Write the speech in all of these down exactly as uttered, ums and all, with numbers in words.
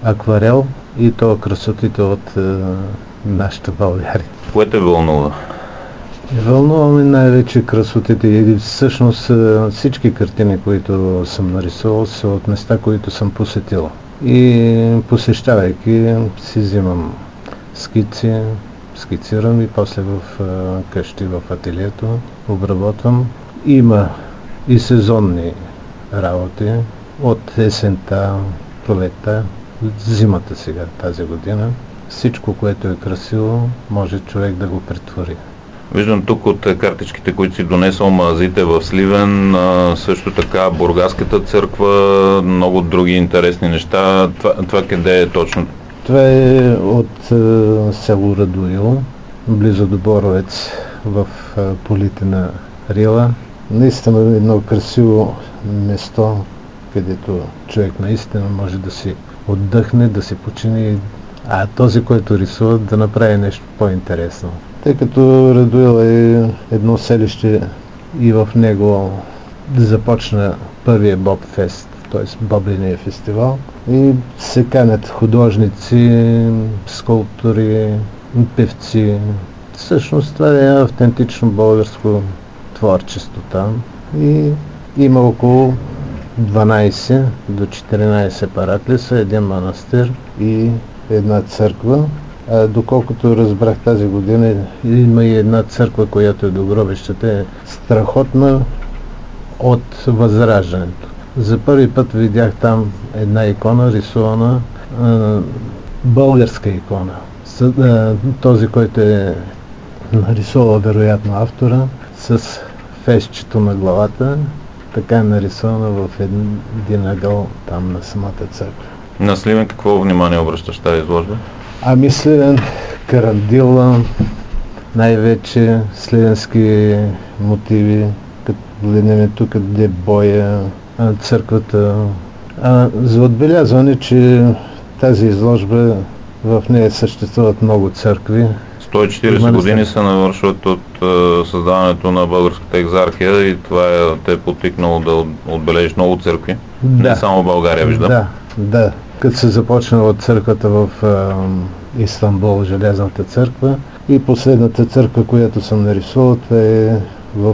акварел и то красотите от е, нашата България. Кое те вълнува? Вълнуваме най-вече красотите и всъщност е, всички картини, които съм нарисувал, са от места, които съм посетил. И посещавайки си взимам скици, скицирам и после в е, къщи, в ателието обработвам. Има и сезонни работи от есента, пролетта, зимата сега, тази година. Всичко, което е красиво, може човек да го претвори. Виждам тук от картичките, които си донесъл, мазите в Сливен, също така Бургаската църква, много други интересни неща. Това, това къде е точно? Това е от е, село Радуил, близо до Боровец, в е, полите на Рила. Наистина едно красиво место, където човек наистина може да си отдъхне, да си почини, а този, който рисува, да направи нещо по-интересно. Тъй като Радуил е едно селище и в него започна първия Боб Фест, т.е. Бобления фестивал, и се канят художници, скулптори, певци. Всъщност това е автентично българско творчество там и има около дванайсет до четиринайсет параклиса, един манастир и една църква. А доколкото разбрах, тази година има и една църква, която е до гробищата, е страхотна от Възраждането. За първи път видях там една икона, рисувана, българска икона. Този, който е нарисувал вероятно автора, с фесчето на главата, така е нарисувана в един ъгъл там на самата църква. На Сливен какво внимание обръщаш тази изложба? Ами Сливен, Карандила, най-вече сливенски мотиви, като гледаме тук, къде боя, църквата. А, за отбелязване, че тази изложба, в нея съществуват много църкви. сто и четирийсет години се навършват от е, създаването на Българската екзархия и това е, те е потикнало да отбележиш много църкви. Да. Не само в България, виждам. Да, да. Като се започна от църквата в е, Истанбул, Железната църква, и последната църква, която съм нарисувал, това е в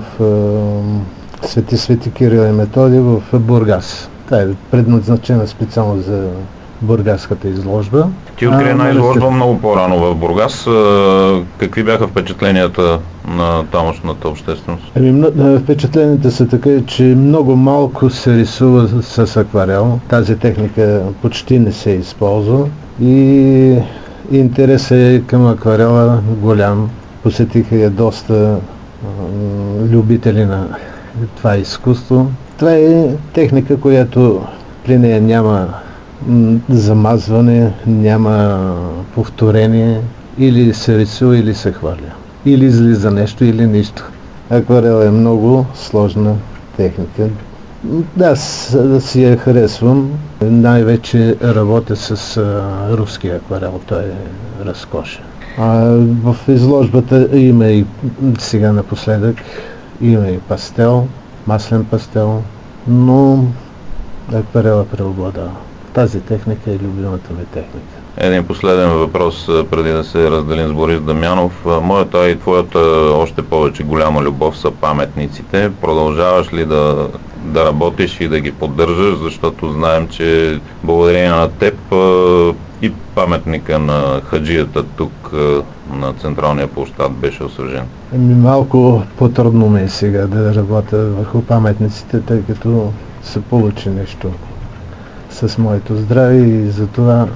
е, Свети Свети Кирил и Методий в Бургас. Това е предназначена специално за бургаската изложба. Ти откри една изложба много по-рано в Бургас. Какви бяха впечатленията на тамошната общественост? Ами, впечатленията са така, че много малко се рисува с акварел. Тази техника почти не се използва и интересът е към акварела голям. Посетиха я доста любители на това изкуство. Това е техника, която при нея няма замазване, няма повторение, или се рисува, или се хвърля. Или излиза нещо, или нищо. Акварел е много сложна техника. Да, аз си я харесвам. Най-вече работя с а, руски акварел, той е разкошен. А, в изложбата има и сега напоследък, има и пастел, маслен пастел, но акварела преобладава. Тази техника е любимата ми техника. Един последен въпрос, преди да се разделим с Борис Дамянов. Моята и твоята още повече голяма любов са паметниците. Продължаваш ли да, да работиш и да ги поддържаш, защото знаем, че благодарение на теб и паметника на хаджията тук на Централния площад беше освежен? Еми, малко по-трудно ми е сега да работя върху паметниците, тъй като се получи нещо с моето здраве и затова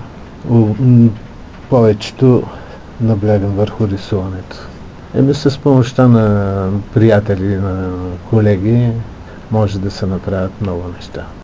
повечето наблягам върху рисуването. Еми, с помощта на приятели, на колеги може да се направят много неща.